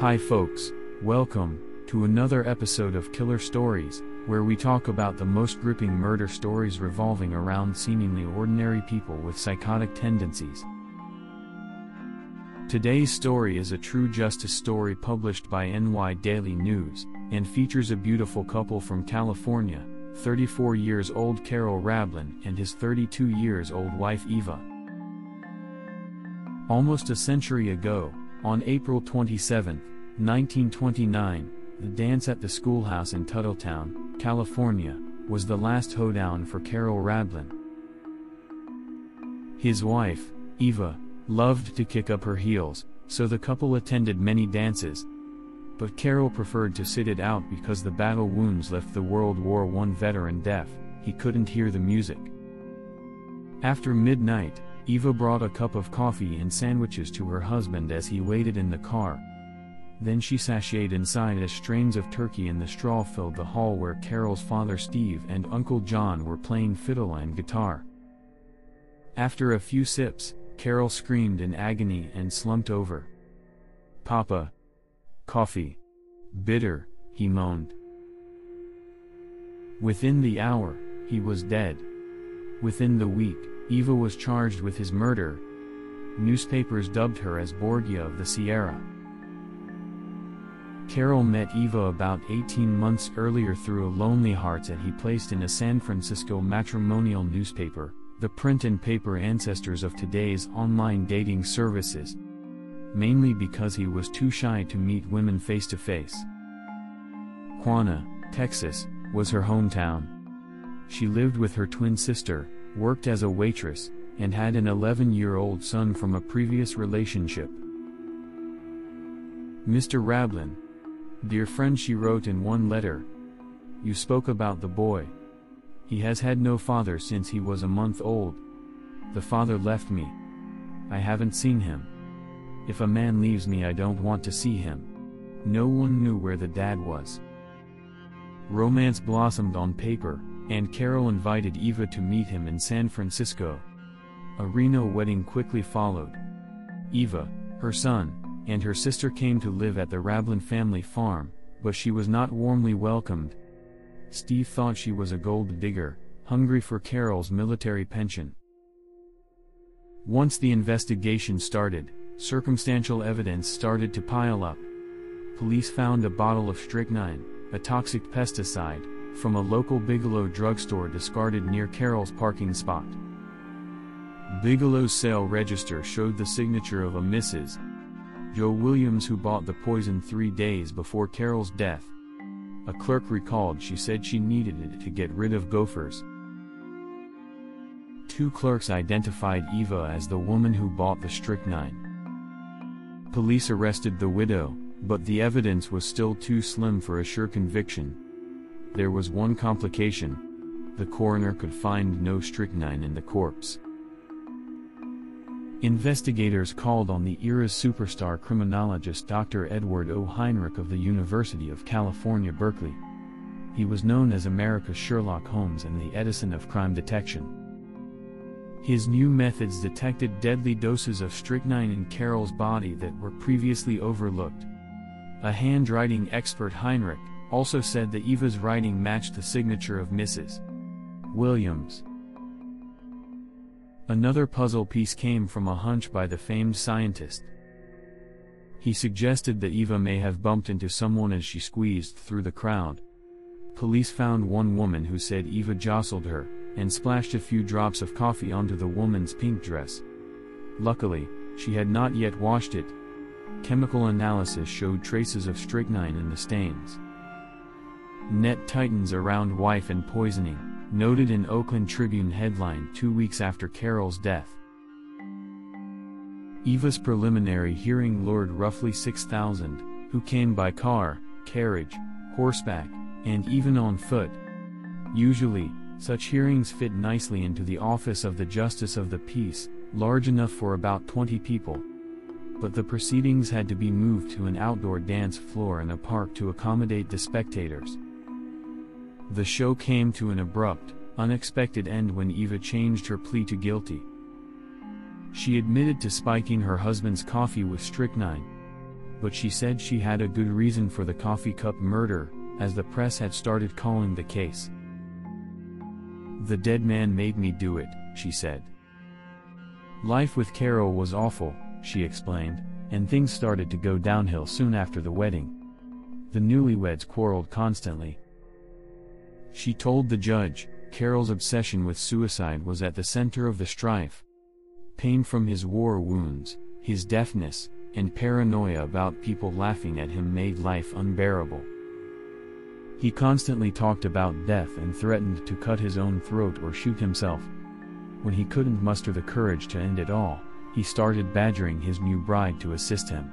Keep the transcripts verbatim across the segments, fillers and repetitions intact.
Hi folks, welcome to another episode of Killer Stories, where we talk about the most gripping murder stories revolving around seemingly ordinary people with psychotic tendencies. Today's story is a true justice story published by N Y Daily News, and features a beautiful couple from California, thirty-four years old Carol Rablin and his thirty-two years old wife Eva. Almost a century ago, on April twenty-seventh, nineteen twenty-nine, the dance at the schoolhouse in Tuttletown, California, was the last hoedown for Carol Rablin. His wife, Eva, loved to kick up her heels, so the couple attended many dances. But Carol preferred to sit it out because the battle wounds left the World War One veteran deaf. He couldn't hear the music. After midnight, Eva brought a cup of coffee and sandwiches to her husband as he waited in the car. Then she sashayed inside as strains of turkey in the straw filled the hall where Carol's father Steve and Uncle John were playing fiddle and guitar. After a few sips, Carol screamed in agony and slumped over. "Papa! Coffee! Bitter," he moaned. Within the hour, he was dead. Within the week, Eva was charged with his murder. Newspapers dubbed her as Borgia of the Sierra. Carol met Eva about eighteen months earlier through a Lonely Hearts ad he placed in a San Francisco matrimonial newspaper, the print and paper ancestors of today's online dating services. Mainly because he was too shy to meet women face to face. Quanah, Texas, was her hometown. She lived with her twin sister, worked as a waitress, and had an eleven-year-old son from a previous relationship. "Mister Rablin. Dear friend," she wrote in one letter. "You spoke about the boy. He has had no father since he was a month old. The father left me. I haven't seen him. If a man leaves me, I don't want to see him." No one knew where the dad was. Romance blossomed on paper, and Carol invited Eva to meet him in San Francisco. A Reno wedding quickly followed. Eva, her son, and her sister came to live at the Rablin family farm, but she was not warmly welcomed. Steve thought she was a gold digger, hungry for Carol's military pension. Once the investigation started, circumstantial evidence started to pile up. Police found a bottle of strychnine, a toxic pesticide, from a local Bigelow drugstore discarded near Carol's parking spot. Bigelow's sale register showed the signature of a Missus Joe Williams, who bought the poison three days before Carol's death. A clerk recalled she said she needed it to get rid of gophers. Two clerks identified Eva as the woman who bought the strychnine. Police arrested the widow, but the evidence was still too slim for a sure conviction. There was one complication. The coroner could find no strychnine in the corpse. Investigators called on the era's superstar criminologist Doctor Edward O. Heinrich of the University of California, Berkeley. He was known as America's Sherlock Holmes and the Edison of crime detection. His new methods detected deadly doses of strychnine in Carol's body that were previously overlooked. A handwriting expert, Heinrich, also said that Eva's writing matched the signature of Missus Williams. Another puzzle piece came from a hunch by the famed scientist. He suggested that Eva may have bumped into someone as she squeezed through the crowd. Police found one woman who said Eva jostled her, and splashed a few drops of coffee onto the woman's pink dress. Luckily, she had not yet washed it. Chemical analysis showed traces of strychnine in the stains. Net tightens around wife and poisoning, noted in Oakland Tribune headline two weeks after Carol's death. Eva's preliminary hearing lured roughly six thousand, who came by car, carriage, horseback, and even on foot. Usually, such hearings fit nicely into the office of the Justice of the Peace, large enough for about twenty people. But the proceedings had to be moved to an outdoor dance floor in a park to accommodate the spectators. The show came to an abrupt, unexpected end when Eva changed her plea to guilty. She admitted to spiking her husband's coffee with strychnine. but she said she had a good reason for the coffee cup murder, as the press had started calling the case. "The dead man made me do it," she said. Life with Carol was awful, she explained, and things started to go downhill soon after the wedding. The newlyweds quarreled constantly. She told the judge, Carol's obsession with suicide was at the center of the strife. Pain from his war wounds, his deafness, and paranoia about people laughing at him made life unbearable. He constantly talked about death and threatened to cut his own throat or shoot himself. When he couldn't muster the courage to end it all, he started badgering his new bride to assist him.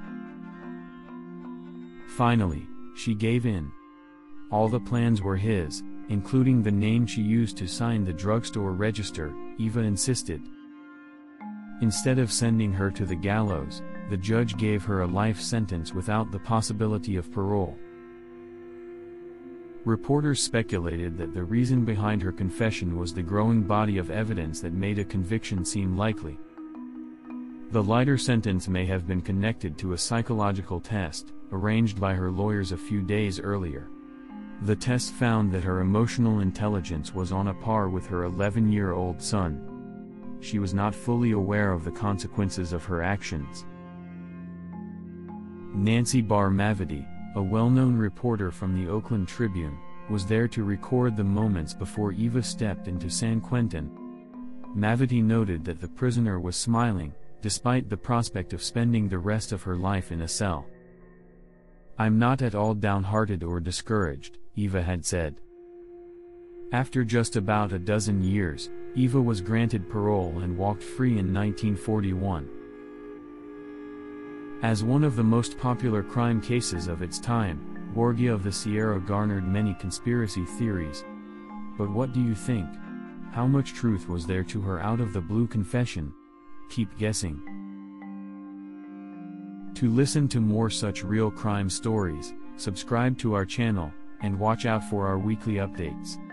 Finally, she gave in. All the plans were his, including the name she used to sign the drugstore register, Eva insisted. Instead of sending her to the gallows, the judge gave her a life sentence without the possibility of parole. Reporters speculated that the reason behind her confession was the growing body of evidence that made a conviction seem likely. The lighter sentence may have been connected to a psychological test, arranged by her lawyers a few days earlier. The test found that her emotional intelligence was on a par with her eleven-year-old son. She was not fully aware of the consequences of her actions. Nancy Bar Mavety, a well-known reporter from the Oakland Tribune, was there to record the moments before Eva stepped into San Quentin. Mavety noted that the prisoner was smiling, despite the prospect of spending the rest of her life in a cell. "I'm not at all downhearted or discouraged," Eva had said. After just about a dozen years, Eva was granted parole and walked free in nineteen forty-one. As one of the most popular crime cases of its time, Borgia of the Sierra garnered many conspiracy theories. But what do you think? How much truth was there to her out-of-the-blue confession? Keep guessing. To listen to more such real crime stories, subscribe to our channel, and watch out for our weekly updates.